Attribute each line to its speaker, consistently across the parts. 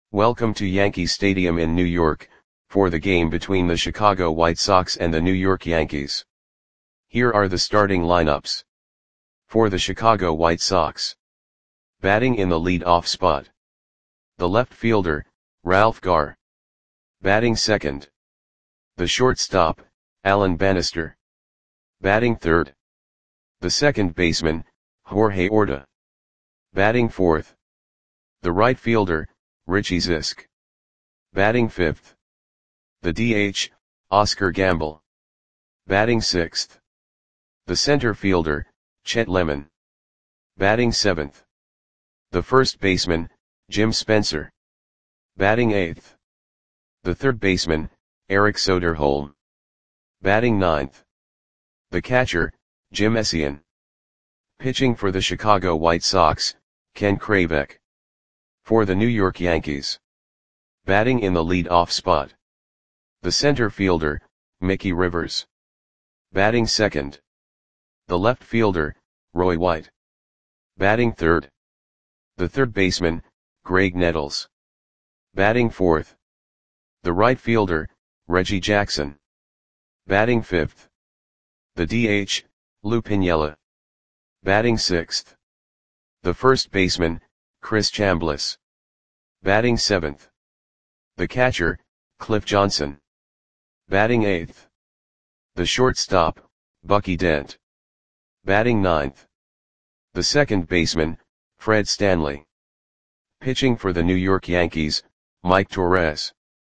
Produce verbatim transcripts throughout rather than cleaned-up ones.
Speaker 1: Welcome to Yankee Stadium in New York, for the game between the Chicago White Sox and the New York Yankees. Here are the starting lineups. For the Chicago White Sox. Batting in the lead-off spot. The left fielder, Ralph Garr. Batting second. The shortstop, Alan Bannister. Batting third. The second baseman, Jorge Orta. Batting fourth. The right fielder, Richie Zisk. Batting fifth. The D H, Oscar Gamble. Batting sixth. The center fielder, Chet Lemon. Batting seventh. The first baseman, Jim Spencer. Batting eighth. The third baseman, Eric Soderholm. Batting ninth. The catcher, Jim Essien. Pitching for the Chicago White Sox, Ken Kravec. For the New York Yankees. Batting in the lead-off spot. The center fielder, Mickey Rivers. Batting second. The left fielder, Roy White. Batting third. The third baseman, Graig Nettles. Batting fourth. The right fielder, Reggie Jackson. Batting fifth. The D H, Lou Piniella. Batting sixth. The first baseman, Chris Chambliss. Batting seventh. The catcher, Cliff Johnson. Batting eighth. The shortstop, Bucky Dent. Batting ninth. The second baseman, Fred Stanley. Pitching for the New York Yankees, Mike Torres.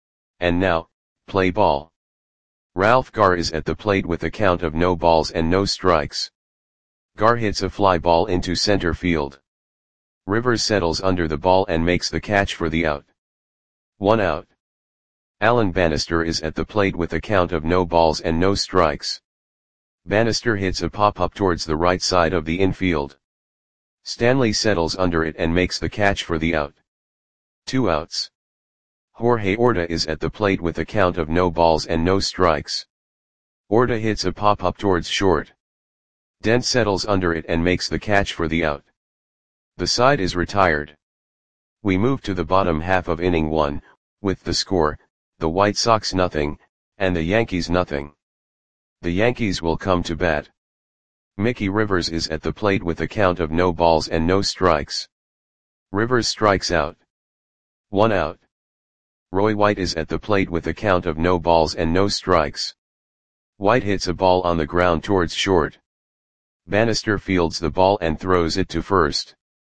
Speaker 1: And now, play ball. Ralph Garr is at the plate with a count of no balls and no strikes. Garr hits a fly ball into center field. Rivers settles under the ball and makes the catch for the out. One out. Alan Bannister is at the plate with a count of no balls and no strikes. Bannister hits a pop-up towards the right side of the infield. Stanley settles under it and makes the catch for the out. Two outs. Jorge Orta is at the plate with a count of no balls and no strikes. Orta hits a pop-up towards short. Dent settles under it and makes the catch for the out. The side is retired. We move to the bottom half of inning one, with the score, the White Sox nothing, and the Yankees nothing. The Yankees will come to bat. Mickey Rivers is at the plate with a count of no balls and no strikes. Rivers strikes out. One out. Roy White is at the plate with a count of no balls and no strikes. White hits a ball on the ground towards short. Bannister fields the ball and throws it to first.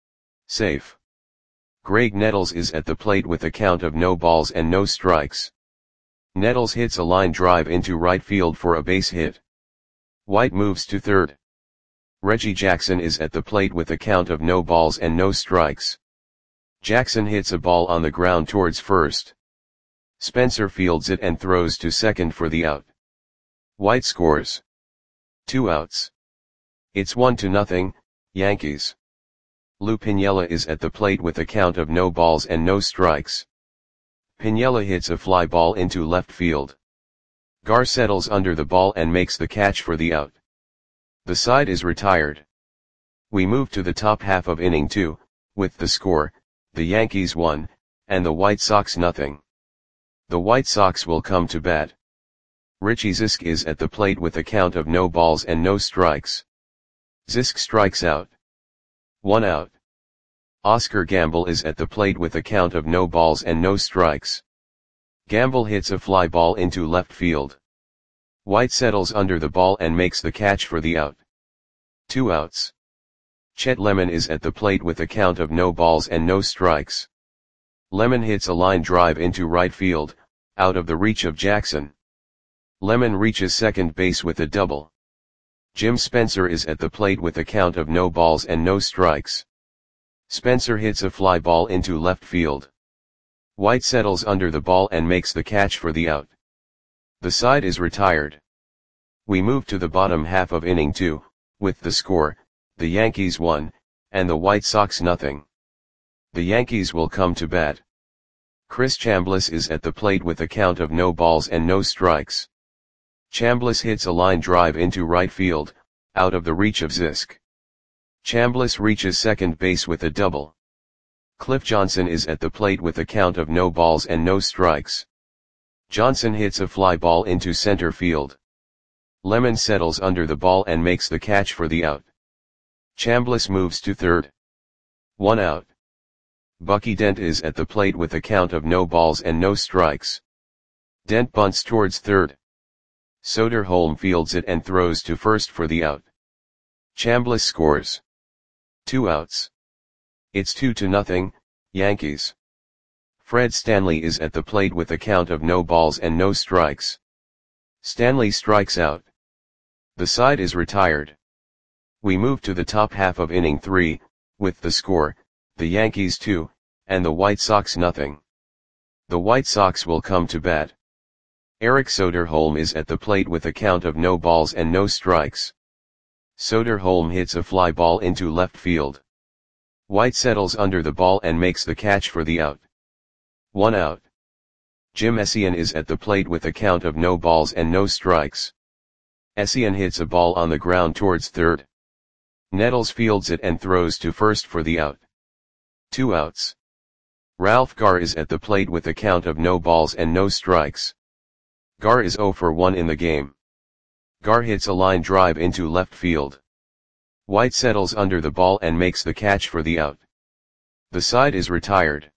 Speaker 1: Safe. Graig Nettles is at the plate with a count of no balls and no strikes. Nettles hits a line drive into right field for a base hit. White moves to third. Reggie Jackson is at the plate with a count of no balls and no strikes. Jackson hits a ball on the ground towards first. Spencer fields it and throws to second for the out. White scores. Two outs. It's one to nothing, Yankees. Lou Piniella is at the plate with a count of no balls and no strikes. Piniella hits a fly ball into left field. Garr settles under the ball and makes the catch for the out. The side is retired. We move to the top half of inning two, with the score, the Yankees one, and the White Sox nothing. The White Sox will come to bat. Richie Zisk is at the plate with a count of no balls and no strikes. Zisk strikes out. One out. Oscar Gamble is at the plate with a count of no balls and no strikes. Gamble hits a fly ball into left field. White settles under the ball and makes the catch for the out. Two outs. Chet Lemon is at the plate with a count of no balls and no strikes. Lemon hits a line drive into right field, out of the reach of Jackson. Lemon reaches second base with a double. Jim Spencer is at the plate with a count of no balls and no strikes. Spencer hits a fly ball into left field. White settles under the ball and makes the catch for the out. The side is retired. We move to the bottom half of inning two, with the score, the Yankees one, and the White Sox nothing. The Yankees will come to bat. Chris Chambliss is at the plate with a count of no balls and no strikes. Chambliss hits a line drive into right field, out of the reach of Zisk. Chambliss reaches second base with a double. Cliff Johnson is at the plate with a count of no balls and no strikes. Johnson hits a fly ball into center field. Lemon settles under the ball and makes the catch for the out. Chambliss moves to third. One out. Bucky Dent is at the plate with a count of no balls and no strikes. Dent bunts towards third. Soderholm fields it and throws to first for the out. Chambliss scores. Two outs. It's two to nothing, Yankees. Fred Stanley is at the plate with a count of no balls and no strikes. Stanley strikes out. The side is retired. We move to the top half of inning three, with the score, the Yankees two, and the White Sox nothing. The White Sox will come to bat. Eric Soderholm is at the plate with a count of no balls and no strikes. Soderholm hits a fly ball into left field. White settles under the ball and makes the catch for the out. One out. Jim Essien is at the plate with a count of no balls and no strikes. Essien hits a ball on the ground towards third. Nettles fields it and throws to first for the out. Two outs. Ralph Garr is at the plate with a count of no balls and no strikes. Garr is oh for one in the game. Garr hits a line drive into left field. White settles under the ball and makes the catch for the out. The side is retired.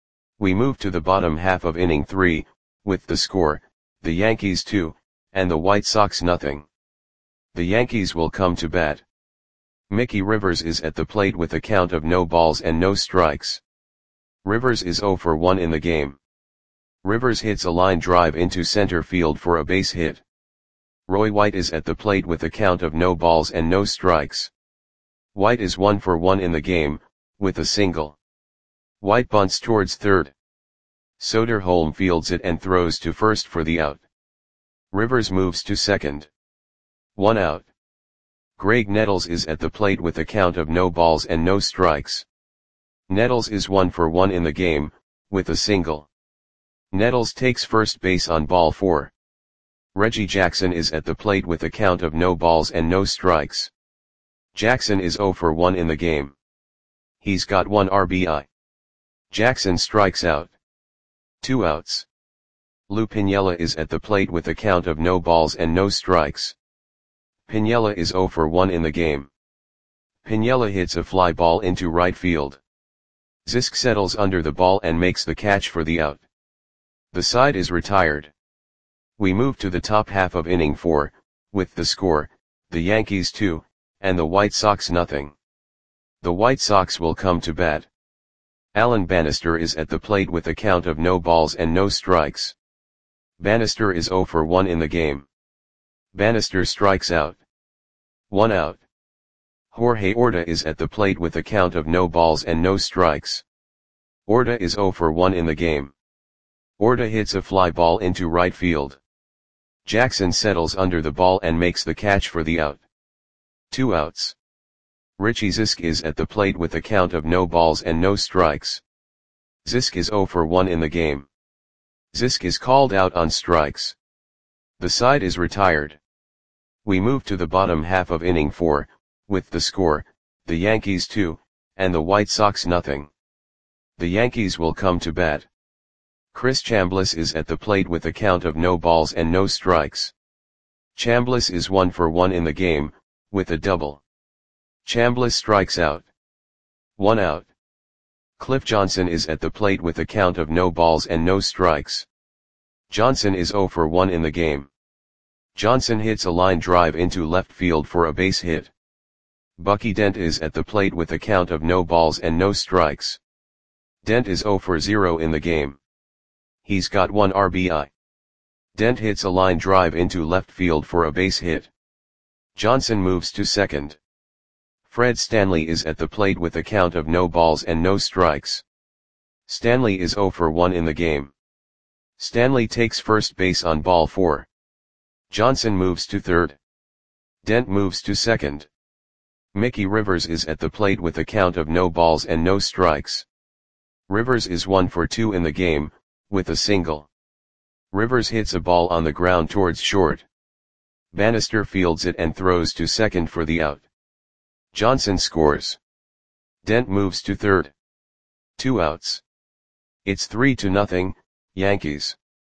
Speaker 1: We move to the bottom half of inning three, with the score, the Yankees two, and the White Sox nothing. The Yankees will come to bat. Mickey Rivers is at the plate with a count of no balls and no strikes. Rivers is oh for one in the game. Rivers hits a line drive into center field for a base hit. Roy White is at the plate with a count of no balls and no strikes. White is one for one in the game, with a single. White bunts towards third. Soderholm fields it and throws to first for the out. Rivers moves to second. One out. Greg Nettles is at the plate with a count of no balls and no strikes. Nettles is one for one in the game, with a single. Nettles takes first base on ball four. Reggie Jackson is at the plate with a count of no balls and no strikes. Jackson is oh for one in the game. He's got one R B I. Jackson strikes out. Two outs. Lou Piniella is at the plate with a count of no balls and no strikes. Piniella is oh for one in the game. Piniella hits a fly ball into right field. Zisk settles under the ball and makes the catch for the out. The side is retired. We move to the top half of inning four, with the score, the Yankees two, and the White Sox nothing. The White Sox will come to bat. Alan Bannister is at the plate with a count of no balls and no strikes. Bannister is oh for one in the game. Bannister strikes out. One out. Jorge Orta is at the plate with a count of no balls and no strikes. Orta is oh for one in the game. Orta hits a fly ball into right field. Jackson settles under the ball and makes the catch for the out. Two outs. Richie Zisk is at the plate with a count of no balls and no strikes. Zisk is oh for one in the game. Zisk is called out on strikes. The side is retired. We move to the bottom half of inning four, with the score, the Yankees two, and the White Sox nothing. The Yankees will come to bat. Chris Chambliss is at the plate with a count of no balls and no strikes. Chambliss is one for one in the game, with a double. Chambliss strikes out. One out. Cliff Johnson is at the plate with a count of no balls and no strikes. Johnson is oh for one in the game. Johnson hits a line drive into left field for a base hit. Bucky Dent is at the plate with a count of no balls and no strikes. Dent is oh for zero in the game. He's got one R B I. Dent hits a line drive into left field for a base hit. Johnson moves to second. Fred Stanley is at the plate with a count of no balls and no strikes. Stanley is oh for one in the game. Stanley takes first base on ball four. Johnson moves to third. Dent moves to second. Mickey Rivers is at the plate with a count of no balls and no strikes. Rivers is one for two in the game, with a single. Rivers hits a ball on the ground towards short. Bannister fields it and throws to second for the out. Johnson scores. Dent moves to third. Two outs. It's three to nothing, Yankees.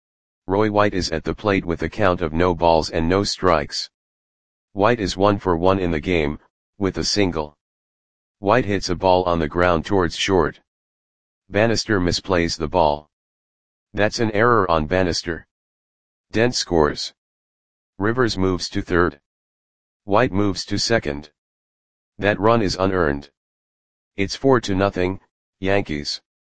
Speaker 1: Roy White is at the plate with a count of no balls and no strikes. White is one for one in the game, with a single. White hits a ball on the ground towards short. Bannister misplays the ball. That's an error on Bannister. Dent scores. Rivers moves to third. White moves to second. That run is unearned. It's four to nothing, Yankees.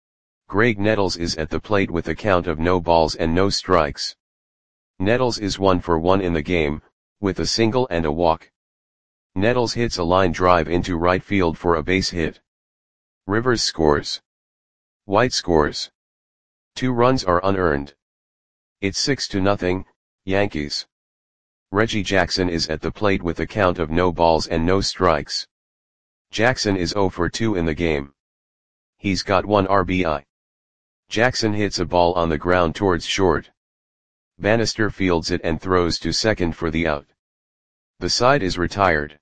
Speaker 1: Greg Nettles is at the plate with a count of no balls and no strikes. Nettles is one for one in the game, with a single and a walk. Nettles hits a line drive into right field for a base hit. Rivers scores. White scores. Two runs are unearned. It's six to nothing, Yankees. Reggie Jackson is at the plate with a count of no balls and no strikes. Jackson is oh for two in the game. He's got one R B I. Jackson hits a ball on the ground towards short. Bannister fields it and throws to second for the out. The side is retired.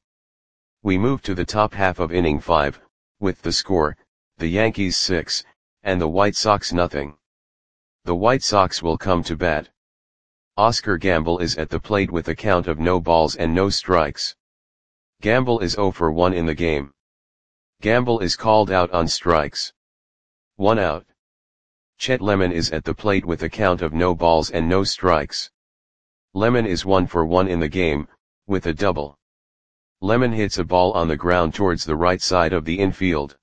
Speaker 1: We move to the top half of inning five, with the score, the Yankees six, and the White Sox nothing. The White Sox will come to bat. Oscar Gamble is at the plate with a count of no balls and no strikes. Gamble is oh for one in the game. Gamble is called out on strikes. One out. Chet Lemon is at the plate with a count of no balls and no strikes. Lemon is one for one in the game, with a double. Lemon hits a ball on the ground towards the right side of the infield.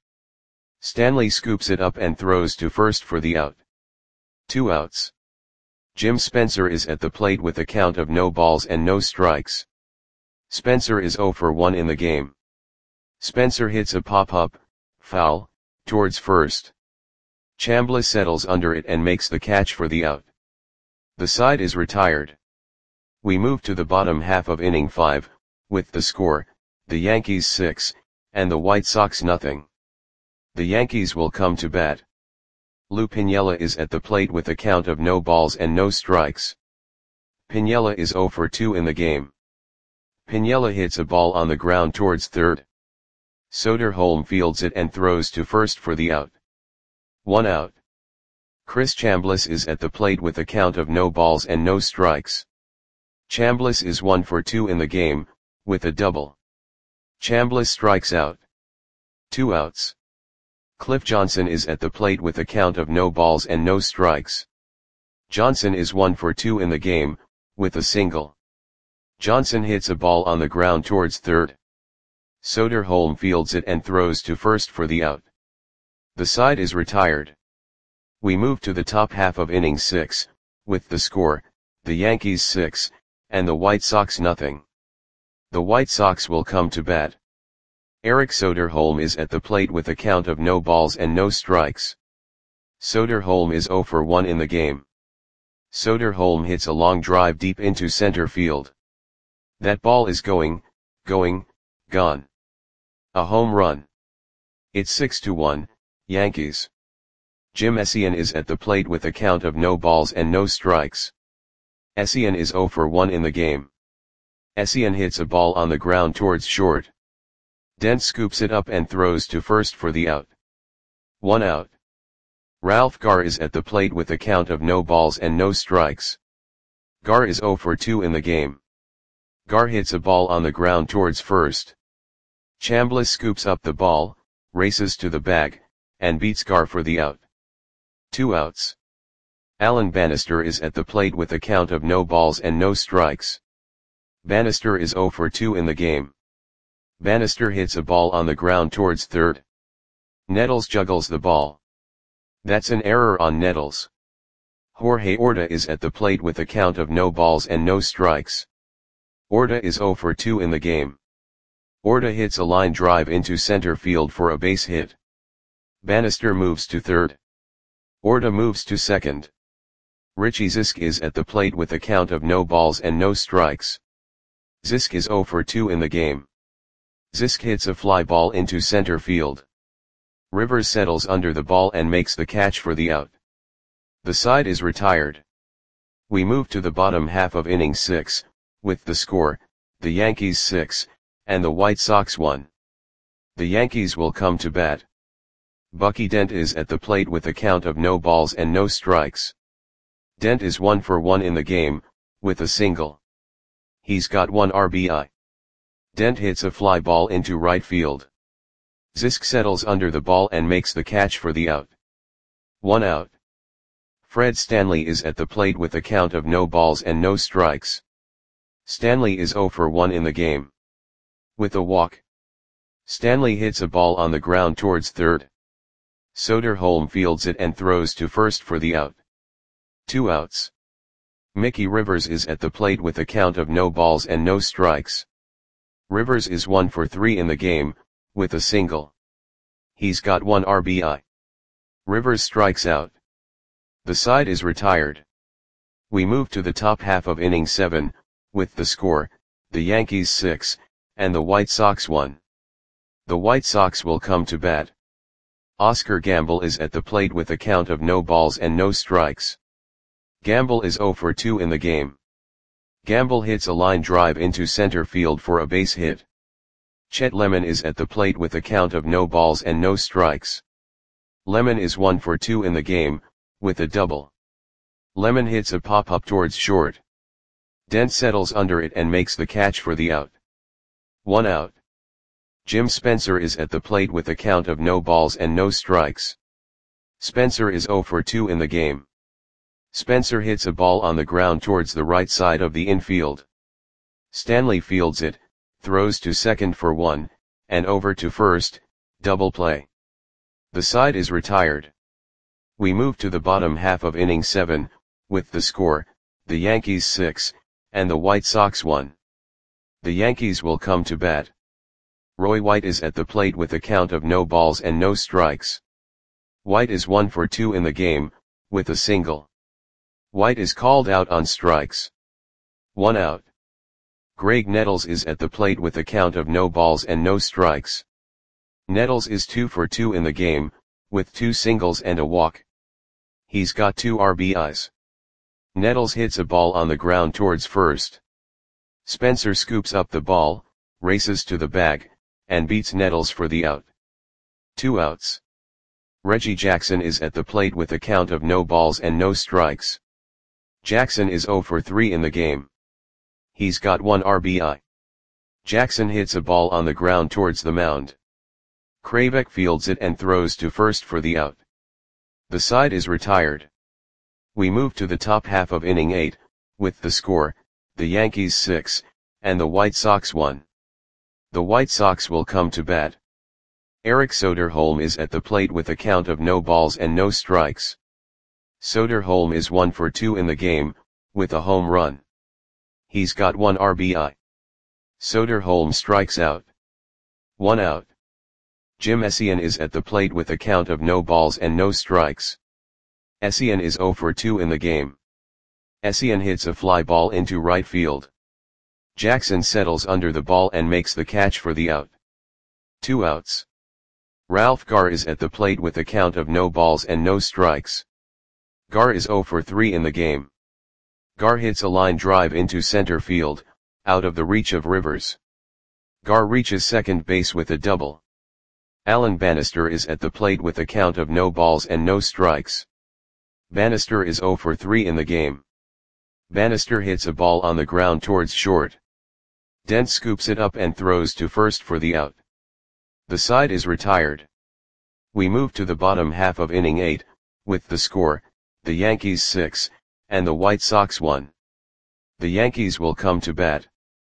Speaker 1: Stanley scoops it up and throws to first for the out. Two outs. Jim Spencer is at the plate with a count of no balls and no strikes. Spencer is oh for one in the game. Spencer hits a pop-up, foul, towards first. Chambliss settles under it and makes the catch for the out. The side is retired. We move to the bottom half of inning five, with the score, the Yankees six, and the White Sox nothing. The Yankees will come to bat. Lou Piniella is at the plate with a count of no balls and no strikes. Piniella is oh for two in the game. Piniella hits a ball on the ground towards third. Soderholm fields it and throws to first for the out. One out. Chris Chambliss is at the plate with a count of no balls and no strikes. Chambliss is one for two in the game, with a double. Chambliss strikes out. Two outs. Cliff Johnson is at the plate with a count of no balls and no strikes. Johnson is one for two in the game, with a single. Johnson hits a ball on the ground towards third. Soderholm fields it and throws to first for the out. The side is retired. We move to the top half of inning six, with the score, the Yankees six, and the White Sox nothing. The White Sox will come to bat. Eric Soderholm is at the plate with a count of no balls and no strikes. Soderholm is oh for one in the game. Soderholm hits a long drive deep into center field. That ball is going, going, gone. A home run. It's six to one, Yankees. Jim Essien is at the plate with a count of no balls and no strikes. Essien is oh for one in the game. Essien hits a ball on the ground towards short. Dent scoops it up and throws to first for the out. One out. Ralph Garr is at the plate with a count of no balls and no strikes. Garr is oh for two in the game. Garr hits a ball on the ground towards first. Chambliss scoops up the ball, races to the bag, and beats Garr for the out. Two outs. Alan Bannister is at the plate with a count of no balls and no strikes. Bannister is oh for two in the game. Bannister hits a ball on the ground towards third. Nettles juggles the ball. That's an error on Nettles. Jorge Orta is at the plate with a count of no balls and no strikes. Orta is oh for two in the game. Orta hits a line drive into center field for a base hit. Bannister moves to third. Orta moves to second. Richie Zisk is at the plate with a count of no balls and no strikes. Zisk is oh for two in the game. Zisk hits a fly ball into center field. Rivers settles under the ball and makes the catch for the out. The side is retired. We move to the bottom half of inning six, with the score, the Yankees six, and the White Sox one. The Yankees will come to bat. Bucky Dent is at the plate with a count of no balls and no strikes. Dent is one for one in the game, with a single. He's got one R B I. Dent hits a fly ball into right field. Zisk settles under the ball and makes the catch for the out. One out. Fred Stanley is at the plate with a count of no balls and no strikes. Stanley is zero for one in the game. With a walk. Stanley hits a ball on the ground towards third. Soderholm fields it and throws to first for the out. Two outs. Mickey Rivers is at the plate with a count of no balls and no strikes. Rivers is one for three in the game, with a single. He's got one R B I. Rivers strikes out. The side is retired. We move to the top half of inning seven, with the score, the Yankees six, and the White Sox one. The White Sox will come to bat. Oscar Gamble is at the plate with a count of no balls and no strikes. Gamble is zero for two in the game. Gamble hits a line drive into center field for a base hit. Chet Lemon is at the plate with a count of no balls and no strikes. Lemon is one for two in the game, with a double. Lemon hits a pop-up towards short. Dent settles under it and makes the catch for the out. One out. Jim Spencer is at the plate with a count of no balls and no strikes. Spencer is zero for two in the game. Spencer hits a ball on the ground towards the right side of the infield. Stanley fields it, throws to second for one, and over to first, double play. The side is retired. We move to the bottom half of inning seven, with the score, the Yankees six, and the White Sox one. The Yankees will come to bat. Roy White is at the plate with a count of no balls and no strikes. White is one for two in the game, with a single. White is called out on strikes. One out. Greg Nettles is at the plate with a count of no balls and no strikes. Nettles is two for two in the game, with two singles and a walk. He's got two R B Is. Nettles hits a ball on the ground towards first. Spencer scoops up the ball, races to the bag, and beats Nettles for the out. Two outs. Reggie Jackson is at the plate with a count of no balls and no strikes. Jackson is zero for three in the game. He's got one R B I. Jackson hits a ball on the ground towards the mound. Kraybeck fields it and throws to first for the out. The side is retired. We move to the top half of inning eight, with the score, the Yankees six, and the White Sox one. The White Sox will come to bat. Eric Soderholm is at the plate with a count of no balls and no strikes. Soderholm is one for two in the game, with a home run. He's got one R B I. Soderholm strikes out. One out. Jim Essien is at the plate with a count of no balls and no strikes. Essien is zero for two in the game. Essien hits a fly ball into right field. Jackson settles under the ball and makes the catch for the out. Two outs. Ralph Garr is at the plate with a count of no balls and no strikes. Garr is zero for three in the game. Garr hits a line drive into center field, out of the reach of Rivers. Garr reaches second base with a double. Alan Bannister is at the plate with a count of no balls and no strikes. Bannister is zero for three in the game. Bannister hits a ball on the ground towards short. Dent scoops it up and throws to first for the out. The side is retired. We move to the bottom half of inning eight, with the score, the Yankees six, and the White Sox one. The Yankees will come to bat.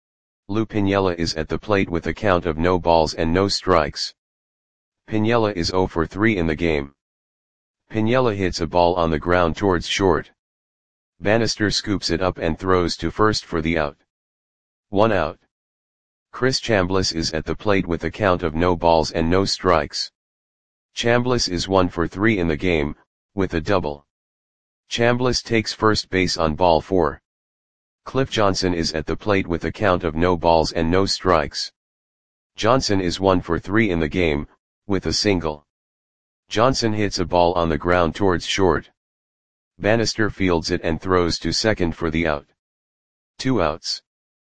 Speaker 1: Lou Piniella is at the plate with a count of no balls and no strikes. Piniella is zero for three in the game. Piniella hits a ball on the ground towards short. Bannister scoops it up and throws to first for the out. One out. Chris Chambliss is at the plate with a count of no balls and no strikes. Chambliss is one for three in the game, with a double. Chambliss takes first base on ball four. Cliff Johnson is at the plate with a count of no balls and no strikes. Johnson is one for three in the game, with a single. Johnson hits a ball on the ground towards short. Bannister fields it and throws to second for the out. Two outs.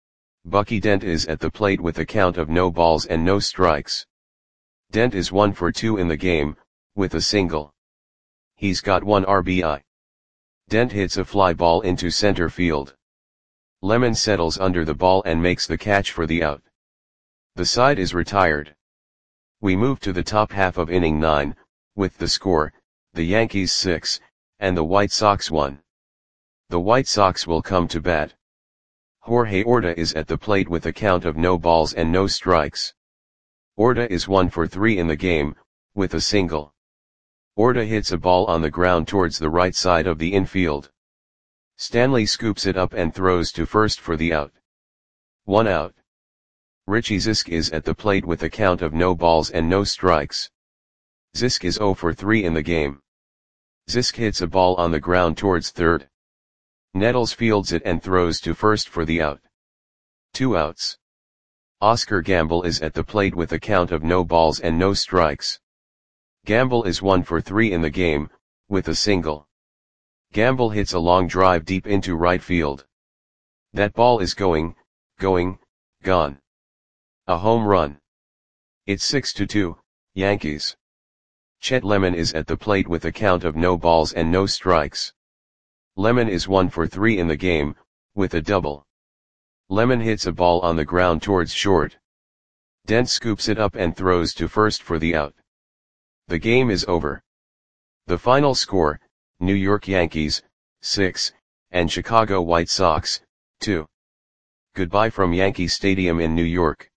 Speaker 1: Bucky Dent is at the plate with a count of no balls and no strikes. Dent is one for two in the game, with a single. He's got one R B I. Dent hits a fly ball into center field. Lemon settles under the ball and makes the catch for the out. The side is retired. We move to the top half of inning nine, with the score, the Yankees six, and the White Sox one. The White Sox will come to bat. Jorge Orta is at the plate with a count of no balls and no strikes. Orta is one for three in the game, with a single. Orta hits a ball on the ground towards the right side of the infield. Stanley scoops it up and throws to first for the out. One out. Richie Zisk is at the plate with a count of no balls and no strikes. Zisk is zero for three in the game. Zisk hits a ball on the ground towards third. Nettles fields it and throws to first for the out. Two outs. Oscar Gamble is at the plate with a count of no balls and no strikes. Gamble is one for three in the game, with a single. Gamble hits a long drive deep into right field. That ball is going, going, gone. A home run. It's six to two, Yankees. Chet Lemon is at the plate with a count of no balls and no strikes. Lemon is one for three in the game, with a double. Lemon hits a ball on the ground towards short. Dent scoops it up and throws to first for the out. The game is over. The final score, New York Yankees, six, and Chicago White Sox, two. Goodbye from Yankee Stadium in New York.